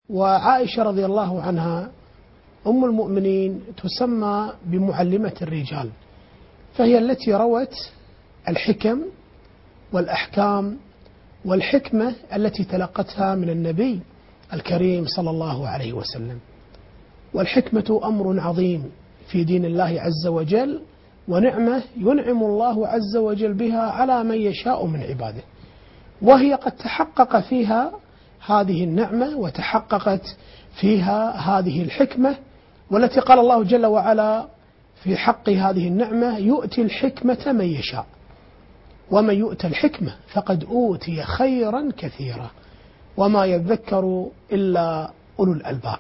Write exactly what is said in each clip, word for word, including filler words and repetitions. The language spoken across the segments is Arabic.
وعائشة رضي الله عنها أم المؤمنين تسمى بمعلمة الرجال، فهي التي روت الحكم والأحكام والحكمة التي تلقتها من النبي الكريم صلى الله عليه وسلم. والحكمة أمر عظيم في دين الله عز وجل، ونعمة ينعم الله عز وجل بها على من يشاء من عباده، وهي قد تحقق فيها هذه النعمة وتحققت فيها هذه الحكمة، والتي قال الله جل وعلا في حق هذه النعمة: يؤتي الحكمة من يشاء ومن يؤتى الحكمة فقد أوتي خيرا كثيرا وما يذكر إلا أولو الألباب.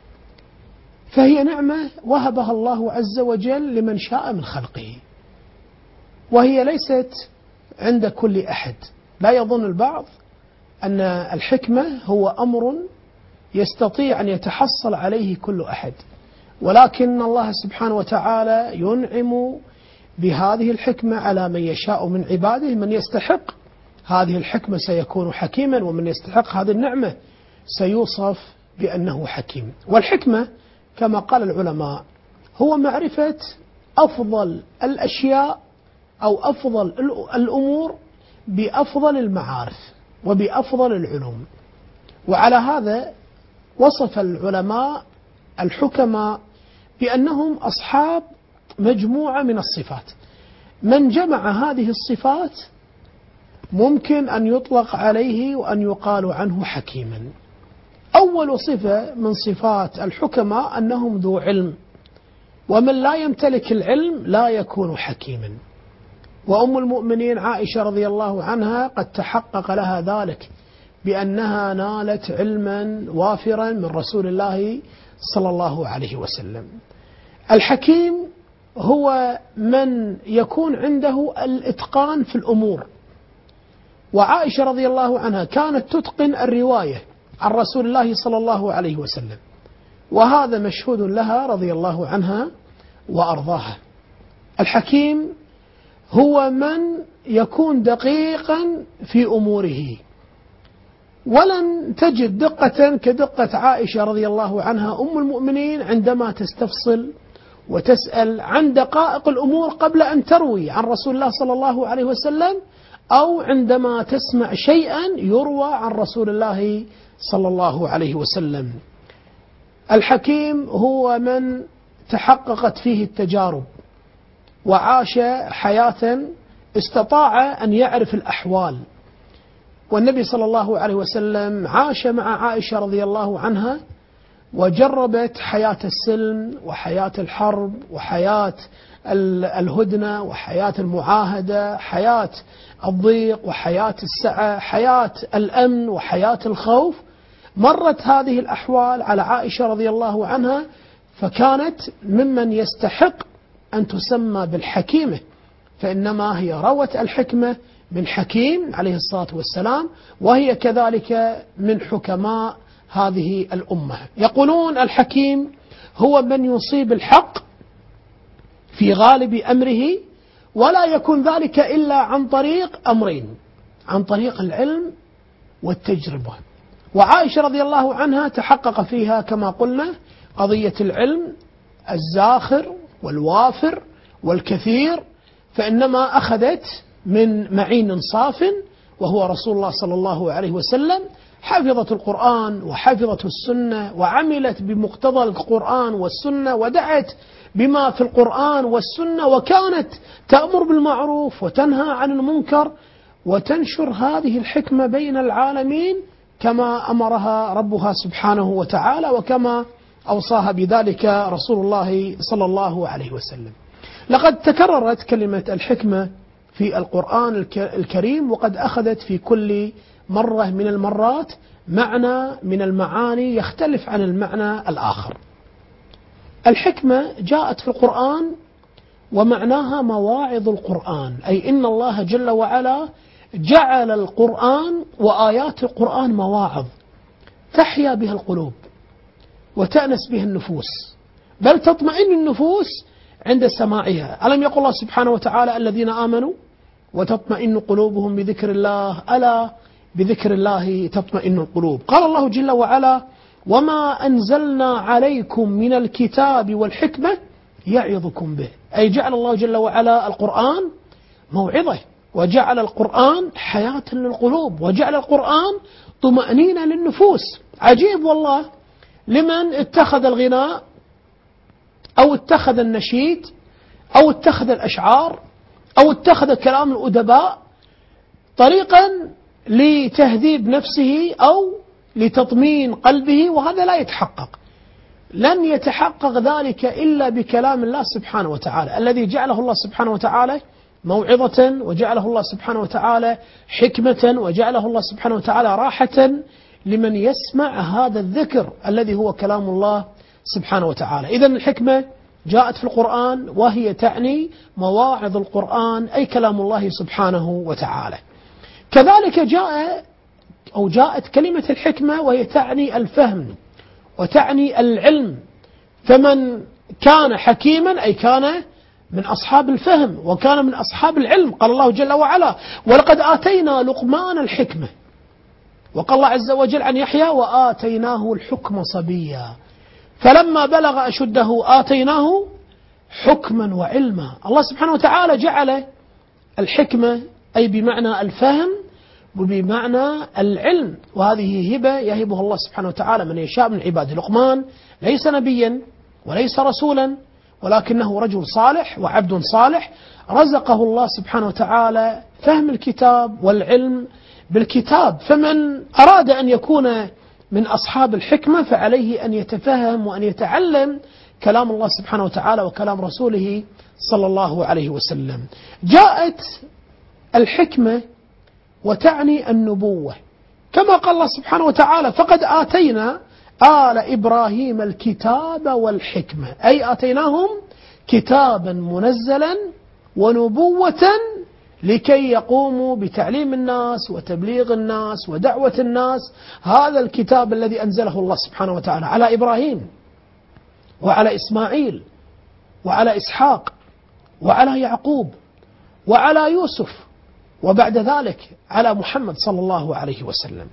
فهي نعمة وهبها الله عز وجل لمن شاء من خلقه، وهي ليست عند كل أحد. لا يظن البعض أن الحكمة هو أمر يستطيع أن يتحصل عليه كل أحد، ولكن الله سبحانه وتعالى ينعم بهذه الحكمة على من يشاء من عباده. من يستحق هذه الحكمة سيكون حكيما، ومن يستحق هذه النعمة سيوصف بأنه حكيم. والحكمة كما قال العلماء هو معرفة أفضل الأشياء أو أفضل الأمور بأفضل المعارف وبأفضل العلوم. وعلى هذا وصف العلماء الحكماء بأنهم أصحاب مجموعة من الصفات. من جمع هذه الصفات ممكن أن يطلق عليه وأن يقال عنه حكيما. أول صفة من صفات الحكماء أنهم ذو علم، ومن لا يمتلك العلم لا يكون حكيما. وأم المؤمنين عائشة رضي الله عنها قد تحقق لها ذلك بأنها نالت علما وافرا من رسول الله صلى الله عليه وسلم. الحكيم هو من يكون عنده الإتقان في الأمور، وعائشة رضي الله عنها كانت تتقن الرواية عن رسول الله صلى الله عليه وسلم، وهذا مشهود لها رضي الله عنها وأرضاها. الحكيم هو من يكون دقيقا في أموره، ولن تجد دقة كدقة عائشة رضي الله عنها أم المؤمنين عندما تستفصل وتسأل عن دقائق الأمور قبل أن تروي عن رسول الله صلى الله عليه وسلم، أو عندما تسمع شيئا يروى عن رسول الله صلى الله عليه وسلم. الحكيم هو من تحققت فيه التجارب وعاش حياة استطاع أن يعرف الأحوال. والنبي صلى الله عليه وسلم عاش مع عائشة رضي الله عنها وجربت حياة السلم وحياة الحرب وحياة الهدنة وحياة المعاهدة، حياة الضيق وحياة السعة، حياة الأمن وحياة الخوف. مرت هذه الأحوال على عائشة رضي الله عنها، فكانت ممن يستحق أن تسمى بالحكيمة، فإنما هي روت الحكمة من حكيم عليه الصلاة والسلام، وهي كذلك من حكماء هذه الأمة. يقولون الحكيم هو من يصيب الحق في غالب أمره، ولا يكون ذلك إلا عن طريق أمرين: عن طريق العلم والتجربة. وعائشة رضي الله عنها تحقق فيها كما قلنا قضية العلم الزاخر والوافر والكثير، فإنما أخذت من معين صاف وهو رسول الله صلى الله عليه وسلم، حفظت القرآن وحفظت السنة وعملت بمقتضى القرآن والسنة ودعت بما في القرآن والسنة، وكانت تأمر بالمعروف وتنهى عن المنكر وتنشر هذه الحكمة بين العالمين كما أمرها ربها سبحانه وتعالى، وكما أوصاها بذلك رسول الله صلى الله عليه وسلم. لقد تكررت كلمة الحكمة في القرآن الكريم، وقد أخذت في كل مرة من المرات معنى من المعاني يختلف عن المعنى الآخر. الحكمة جاءت في القرآن ومعناها مواعظ القرآن، أي إن الله جل وعلا جعل القرآن وآيات القرآن مواعظ تحيا بها القلوب وتأنس بها النفوس، بل تطمئن النفوس عند سماعها. ألم يقل الله سبحانه وتعالى: الذين آمنوا وتطمئن قلوبهم بذكر الله، ألا بذكر الله تطمئن القلوب. قال الله جل وعلا: وما أنزلنا عليكم من الكتاب والحكمة يعظكم به، أي جعل الله جل وعلا القرآن موعظة، وجعل القرآن حياة للقلوب، وجعل القرآن طمأنينة للنفوس. عجيب والله لمن اتخذ الغناء أو اتخذ النشيد أو اتخذ الأشعار أو اتخذ كلام الأدباء طريقا لتهذيب نفسه أو لتطمين قلبه، وهذا لا يتحقق. لن يتحقق ذلك إلا بكلام الله سبحانه وتعالى الذي جعله الله سبحانه وتعالى موعظة، وجعله الله سبحانه وتعالى حكمة، وجعله الله سبحانه وتعالى راحة لمن يسمع هذا الذكر الذي هو كلام الله سبحانه وتعالى. إذن الحكمة جاءت في القرآن وهي تعني مواعظ القرآن، أي كلام الله سبحانه وتعالى. كذلك جاء أو جاءت كلمة الحكمة وهي تعني الفهم وتعني العلم، فمن كان حكيما أي كان من أصحاب الفهم وكان من أصحاب العلم. قال الله جل وعلا: ولقد آتينا لقمان الحكمة. وقال الله عز وجل عن يحيى: وآتيناه الحكم صبيا فلما بلغ أشده آتيناه حكما وعلما. الله سبحانه وتعالى جعل الحكمة أي بمعنى الفهم وبمعنى العلم، وهذه هبة يهبها الله سبحانه وتعالى من يشاء من عباده. لقمان ليس نبيا وليس رسولا، ولكنه رجل صالح وعبد صالح رزقه الله سبحانه وتعالى فهم الكتاب والعلم بالكتاب. فمن أراد أن يكون من أصحاب الحكمة فعليه أن يتفهم وأن يتعلم كلام الله سبحانه وتعالى وكلام رسوله صلى الله عليه وسلم. جاءت الحكمة وتعني النبوة، كما قال الله سبحانه وتعالى: فقد آتينا آل إبراهيم الكتاب والحكمة، أي آتيناهم كتابا منزلا ونبوة لكي يقوموا بتعليم الناس وتبليغ الناس ودعوة الناس. هذا الكتاب الذي أنزله الله سبحانه وتعالى على إبراهيم وعلى إسماعيل وعلى إسحاق وعلى يعقوب وعلى يوسف، وبعد ذلك على محمد صلى الله عليه وسلم.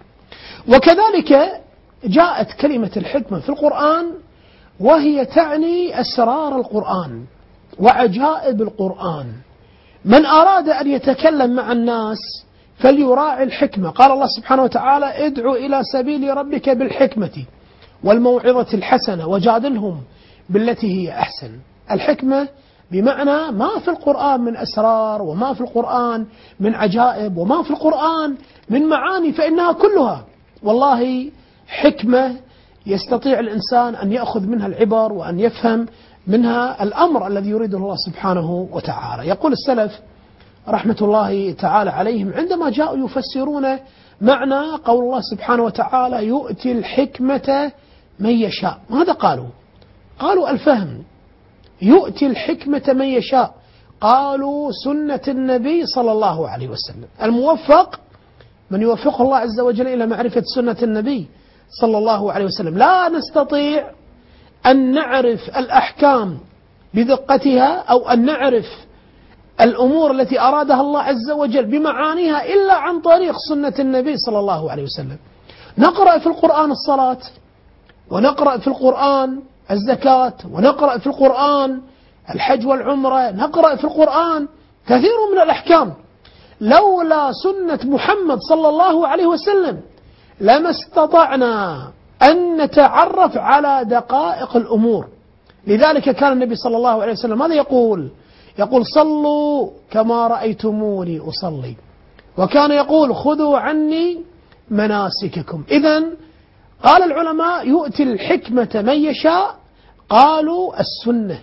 وكذلك جاءت كلمة الحكمة في القرآن وهي تعني أسرار القرآن وعجائب القرآن. من أراد أن يتكلم مع الناس فليراعي الحكمة. قال الله سبحانه وتعالى: ادع إلى سبيل ربك بالحكمة والموعظة الحسنة وجادلهم بالتي هي أحسن. الحكمة بمعنى ما في القرآن من أسرار، وما في القرآن من عجائب، وما في القرآن من معاني، فإنها كلها والله حكمة يستطيع الإنسان أن يأخذ منها العبر وأن يفهم منها الأمر الذي يريده الله سبحانه وتعالى. يقول السلف رحمة الله تعالى عليهم عندما جاءوا يفسرون معنى قول الله سبحانه وتعالى: يؤتي الحكمة من يشاء، ماذا قالوا؟ قالوا الفهم. يؤتي الحكمة من يشاء، قالوا سنة النبي صلى الله عليه وسلم. الموفق من يوفقه الله عز وجل إلى معرفة سنة النبي صلى الله عليه وسلم. لا نستطيع أن نعرف الأحكام بدقتها أو أن نعرف الأمور التي أرادها الله عز وجل بمعانيها إلا عن طريق سنة النبي صلى الله عليه وسلم. نقرأ في القرآن الصلاة، ونقرأ في القرآن الزكاة، ونقرأ في القرآن الحج والعمرة، نقرأ في القرآن كثير من الأحكام. لولا سنة محمد صلى الله عليه وسلم لما استطعنا أن نتعرف على دقائق الأمور. لذلك كان النبي صلى الله عليه وسلم ماذا يقول؟ يقول: صلوا كما رأيتموني أصلي، وكان يقول: خذوا عني مناسككم. إذن قال العلماء: يؤتي الحكمة من يشاء، قالوا السنة.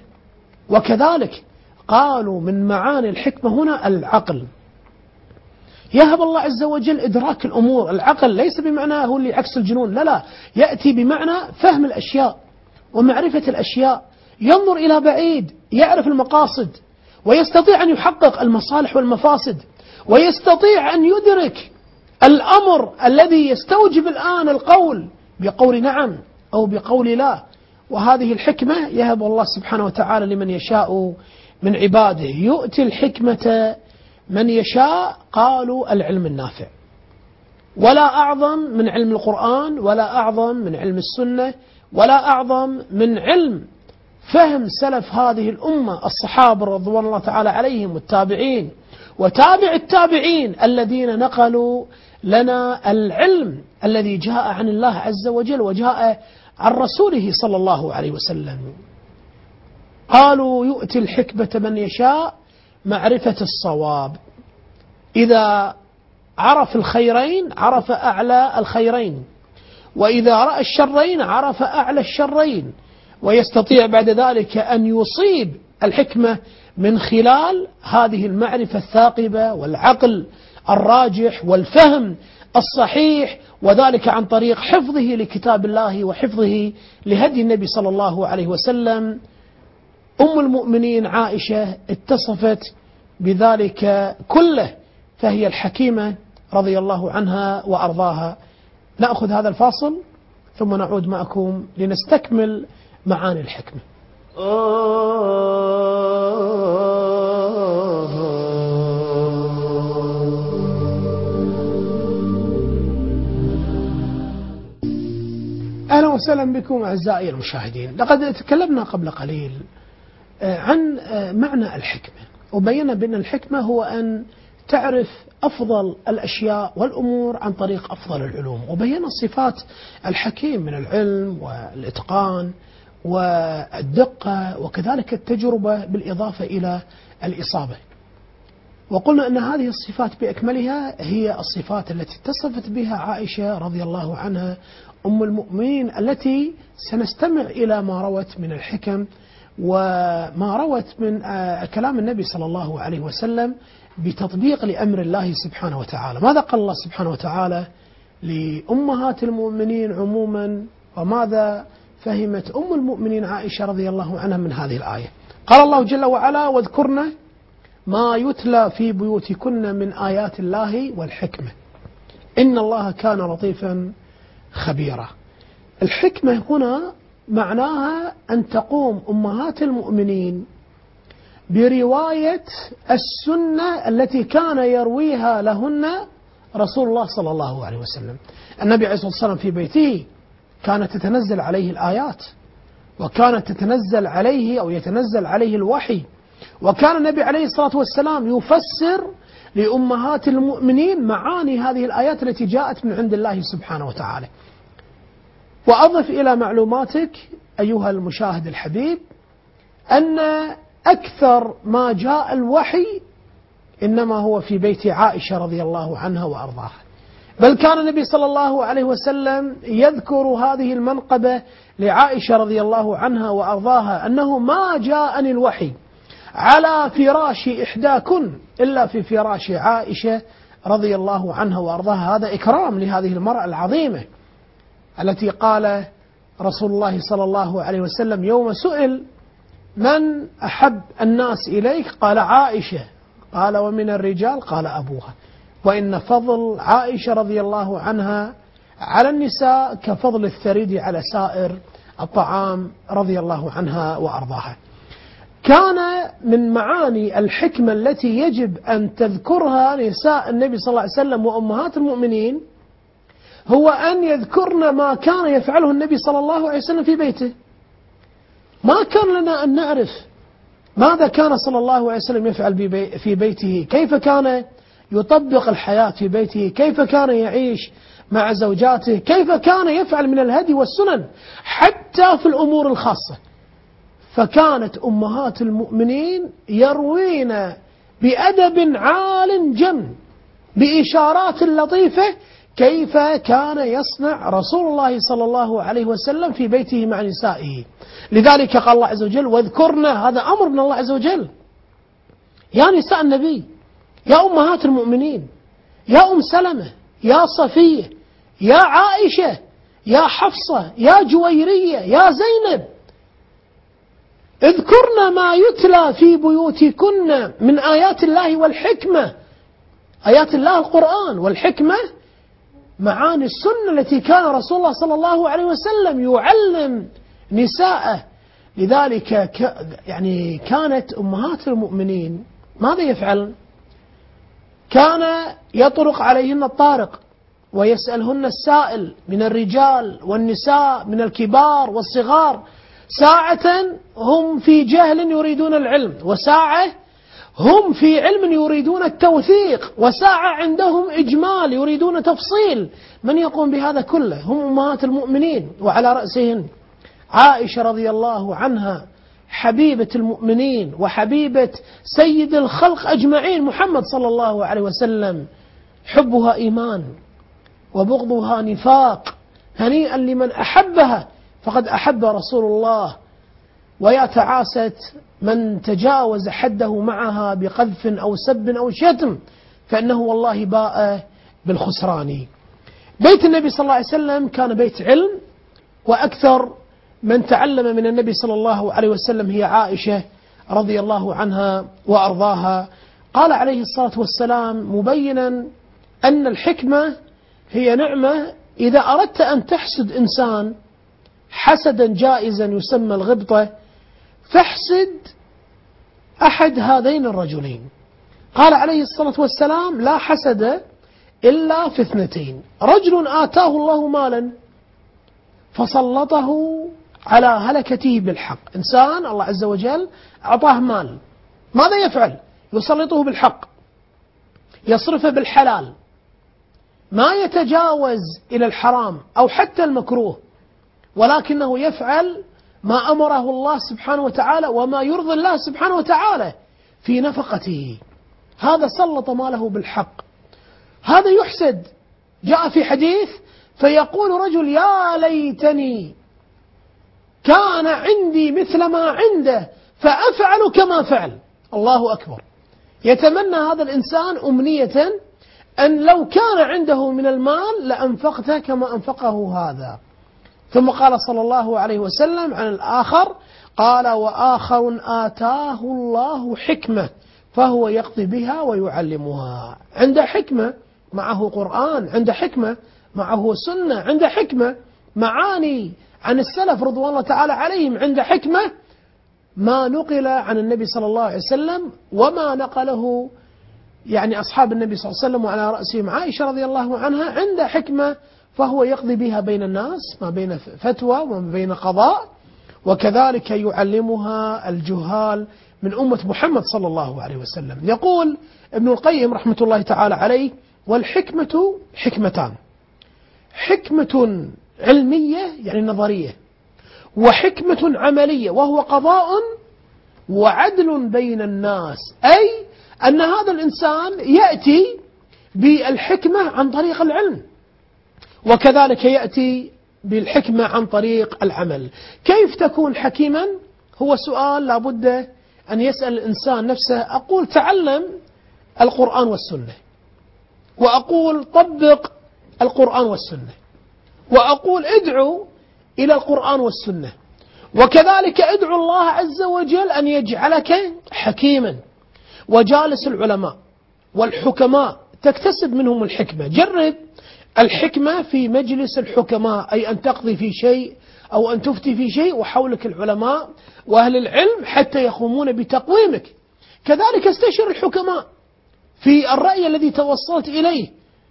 وكذلك قالوا من معاني الحكمة هنا العقل. يهب الله عز وجل إدراك الأمور. العقل ليس بمعنى هو اللي عكس الجنون، لا لا، يأتي بمعنى فهم الأشياء ومعرفة الأشياء، ينظر إلى بعيد، يعرف المقاصد، ويستطيع أن يحقق المصالح والمفاسد، ويستطيع أن يدرك الأمر الذي يستوجب الآن القول بقول نعم أو بقول لا. وهذه الحكمة يهب الله سبحانه وتعالى لمن يشاء من عباده. يؤتي الحكمة من يشاء، قالوا العلم النافع. ولا أعظم من علم القرآن، ولا أعظم من علم السنة، ولا أعظم من علم فهم سلف هذه الأمة الصحابة رضوان الله تعالى عليهم والتابعين وتابع التابعين الذين نقلوا لنا العلم الذي جاء عن الله عز وجل وجاء عن رسوله صلى الله عليه وسلم. قالوا يؤتي الحكمة من يشاء معرفة الصواب. إذا عرف الخيرين عرف أعلى الخيرين، وإذا رأى الشرين عرف أعلى الشرين، ويستطيع بعد ذلك أن يصيب الحكمة من خلال هذه المعرفة الثاقبة والعقل الراجح والفهم الصحيح، وذلك عن طريق حفظه لكتاب الله وحفظه لهدي النبي صلى الله عليه وسلم. أم المؤمنين عائشة اتصفت بذلك كله، فهي الحكيمة رضي الله عنها وأرضاها. نأخذ هذا الفاصل ثم نعود معكم لنستكمل معاني الحكمة. أهلا وسهلا بكم أعزائي المشاهدين. لقد تكلمنا قبل قليل عن معنى الحكمة، وبينا بأن الحكمة هو أن تعرف أفضل الأشياء والأمور عن طريق أفضل العلوم، وبينا صفات الحكيم من العلم والإتقان والدقة وكذلك التجربة بالإضافة إلى الإصابة. وقلنا أن هذه الصفات بأكملها هي الصفات التي اتصفت بها عائشة رضي الله عنها أم المؤمنين، التي سنستمع إلى ما روت من الحكم وما روت من كلام النبي صلى الله عليه وسلم بتطبيق لأمر الله سبحانه وتعالى. ماذا قال الله سبحانه وتعالى لأمهات المؤمنين عموما، وماذا فهمت أم المؤمنين عائشة رضي الله عنها من هذه الآية؟ قال الله جل وعلا: واذكرن ما يتلى في بيوتكن من آيات الله والحكمة إن الله كان لطيفا خبيرا. الحكمة هنا معناها أن تقوم أمهات المؤمنين برواية السنة التي كان يرويها لهن رسول الله صلى الله عليه وسلم. النبي عليه الصلاة والسلام في بيته كانت تتنزل عليه الآيات، وكانت تتنزل عليه أو يتنزل عليه الوحي، وكان النبي عليه الصلاة والسلام يفسر لأمهات المؤمنين معاني هذه الآيات التي جاءت من عند الله سبحانه وتعالى. وأضف إلى معلوماتك أيها المشاهد الحبيب أن أكثر ما جاء الوحي إنما هو في بيت عائشة رضي الله عنها وأرضاها، بل كان النبي صلى الله عليه وسلم يذكر هذه المنقبة لعائشة رضي الله عنها وأرضاها أنه ما جاءني الوحي على فراش إحداكن إلا في فراش عائشة رضي الله عنها وأرضاها. هذا إكرام لهذه المرأة العظيمة التي قال رسول الله صلى الله عليه وسلم يوم سئل: من أحب الناس إليك؟ قال: عائشة. قال: ومن الرجال؟ قال: أبوها. وإن فضل عائشة رضي الله عنها على النساء كفضل الثريد على سائر الطعام رضي الله عنها وأرضاها. كان من معاني الحكمة التي يجب أن تذكرها نساء النبي صلى الله عليه وسلم وأمهات المؤمنين هو أن يذكرن ما كان يفعله النبي صلى الله عليه وسلم في بيته. ما كان لنا أن نعرف ماذا كان صلى الله عليه وسلم يفعل في بيته، كيف كان يطبق الحياة في بيته، كيف كان يعيش مع زوجاته، كيف كان يفعل من الهدي والسنن حتى في الأمور الخاصة. فكانت أمهات المؤمنين يروين بأدب عال جم بإشارات لطيفة كيف كان يصنع رسول الله صلى الله عليه وسلم في بيته مع نسائه. لذلك قال الله عز وجل: واذكرنا. هذا أمر من الله عز وجل. يا نساء النبي، يا أمهات المؤمنين، يا أم سلمة، يا صفية، يا عائشة، يا حفصة، يا جويرية، يا زينب، اذكرن ما يتلى في بيوتكن من آيات الله والحكمة. آيات الله القرآن، والحكمة معاني السنة التي كان رسول الله صلى الله عليه وسلم يعلم نساءه. لذلك يعني كانت أمهات المؤمنين ماذا يفعل؟ كان يطرق عليهن الطارق ويسألهن السائل من الرجال والنساء من الكبار والصغار، ساعة هم في جهل يريدون العلم، وساعة هم في علم يريدون التوثيق، وساعة عندهم إجمال يريدون تفصيل. من يقوم بهذا كله؟ هم أمهات المؤمنين، وعلى رأسهن عائشة رضي الله عنها حبيبة المؤمنين وحبيبة سيد الخلق أجمعين محمد صلى الله عليه وسلم. حبها إيمان وبغضها نفاق، هنيئا لمن أحبها فقد أحب رسول الله، ويا تعاسة من تجاوز حده معها بقذف أو سب أو شتم، فإنه والله باء بالخسران. بيت النبي صلى الله عليه وسلم كان بيت علم، وأكثر من تعلم من النبي صلى الله عليه وسلم هي عائشة رضي الله عنها وأرضاها. قال عليه الصلاة والسلام مبينا أن الحكمة هي نعمة، إذا أردت أن تحسد إنسان حسدا جائزا يسمى الغبطة، فاحسد أحد هذين الرجلين. قال عليه الصلاة والسلام لا حسد إلا في اثنتين: رجل آتاه الله مالا فسلطه على هلكته بالحق. إنسان الله عز وجل أعطاه مال، ماذا يفعل؟ يسلطه بالحق، يصرفه بالحلال، ما يتجاوز إلى الحرام أو حتى المكروه، ولكنه يفعل ما أمره الله سبحانه وتعالى وما يرضي الله سبحانه وتعالى في نفقته. هذا سلط ماله بالحق، هذا يحسد. جاء في حديث فيقول رجل يا ليتني كان عندي مثل ما عنده فأفعل كما فعل. الله أكبر. يتمنى هذا الإنسان أمنية أن لو كان عنده من المال لأنفقته كما أنفقه هذا. ثم قال صلى الله عليه وسلم عن الآخر، قال وآخر آتاه الله حكمة فهو يقضي بها ويعلمها. عنده حكمة معه قرآن، عنده حكمة معه سنة، عنده حكمة معاني عن السلف رضوان الله تعالى عليهم، عنده حكمة ما نقل عن النبي صلى الله عليه وسلم وما نقله يعني أصحاب النبي صلى الله عليه وسلم، وعلى رأسهم عائشة رضي الله عنها. عنده حكمة فهو يقضي بها بين الناس، ما بين فتوى وما بين قضاء، وكذلك يعلمها الجهال من أمة محمد صلى الله عليه وسلم. يقول ابن القيم رحمة الله تعالى عليه: والحكمة حكمتان: حكمة علمية يعني نظرية، وحكمة عملية وهو قضاء وعدل بين الناس. أي أن هذا الإنسان يأتي بالحكمة عن طريق العلم، وكذلك يأتي بالحكمة عن طريق العمل. كيف تكون حكيما؟ هو سؤال لابد أن يسأل الإنسان نفسه. أقول تعلم القرآن والسنة، وأقول طبق القرآن والسنة، وأقول ادعو إلى القرآن والسنة، وكذلك ادعو الله عز وجل أن يجعلك حكيما. وجالس العلماء والحكماء تكتسب منهم الحكمة. جرب الحكمة في مجلس الحكماء، أي أن تقضي في شيء أو أن تفتي في شيء وحولك العلماء وأهل العلم حتى يقومون بتقويمك. كذلك استشر الحكماء في الرأي الذي توصلت إليه،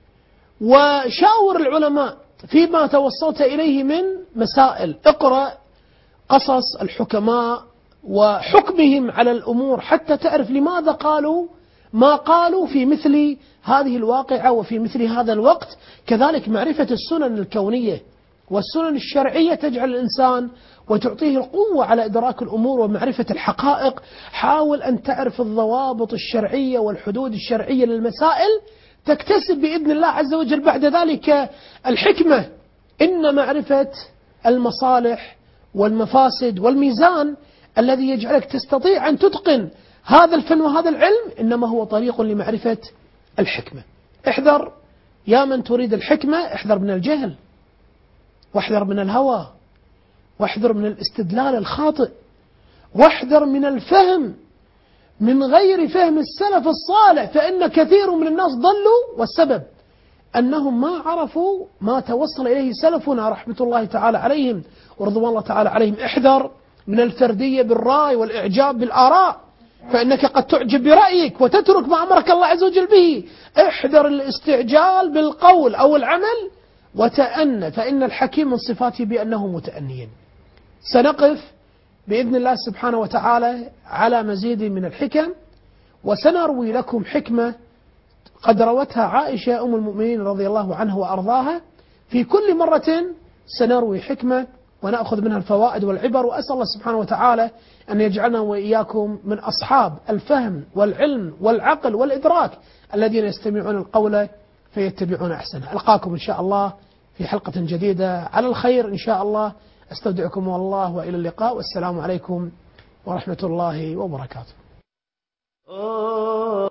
وشاور العلماء فيما توصلت إليه من مسائل. اقرأ قصص الحكماء وحكمهم على الأمور حتى تعرف لماذا قالوا ما قالوا في مثل هذه الواقعة وفي مثل هذا الوقت. كذلك معرفة السنن الكونية والسنن الشرعية تجعل الإنسان وتعطيه القوة على إدراك الأمور ومعرفة الحقائق. حاول أن تعرف الضوابط الشرعية والحدود الشرعية للمسائل، تكتسب بإذن الله عز وجل بعد ذلك الحكمة. إن معرفة المصالح والمفاسد والميزان الذي يجعلك تستطيع أن تتقن هذا الفن وهذا العلم إنما هو طريق لمعرفة الحكمة. احذر يا من تريد الحكمة، احذر من الجهل، واحذر من الهوى، واحذر من الاستدلال الخاطئ، واحذر من الفهم من غير فهم السلف الصالح، فإن كثير من الناس ضلوا والسبب أنهم ما عرفوا ما توصل إليه سلفنا رحمة الله تعالى عليهم ورضوان الله تعالى عليهم. احذر من الفردية بالرأي والإعجاب بالآراء، فإنك قد تعجب برأيك وتترك ما أمرك الله عز وجل به. احذر الاستعجال بالقول أو العمل وتأنى، فإن الحكيم من صفاته بأنه متأني. سنقف بإذن الله سبحانه وتعالى على مزيد من الحكم، وسنروي لكم حكمة قد روتها عائشة أم المؤمنين رضي الله عنها وأرضاها. في كل مرة سنروي حكمة ونأخذ منها الفوائد والعبر، وأسأل الله سبحانه وتعالى أن يجعلنا وإياكم من أصحاب الفهم والعلم والعقل والإدراك الذين يستمعون القول فيتبعون أحسنه. ألقاكم إن شاء الله في حلقة جديدة على الخير إن شاء الله. أستودعكم الله وإلى اللقاء، والسلام عليكم ورحمة الله وبركاته.